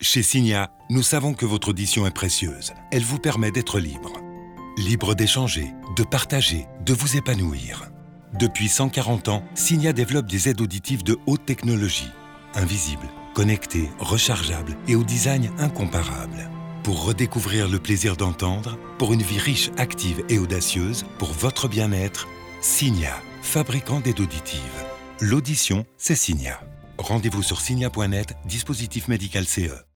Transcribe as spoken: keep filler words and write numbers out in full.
Chez Signia, nous savons que votre audition est précieuse. Elle vous permet d'être libre. Libre d'échanger, de partager, de vous épanouir. Depuis cent quarante ans, Signia développe des aides auditives de haute technologie, invisibles, connectées, rechargeables et au design incomparable. Pour redécouvrir le plaisir d'entendre, pour une vie riche, active et audacieuse, pour votre bien-être, Signia, fabricant d'aides auditives. L'audition, c'est Signia. Rendez-vous sur signia point net, dispositif médical C E.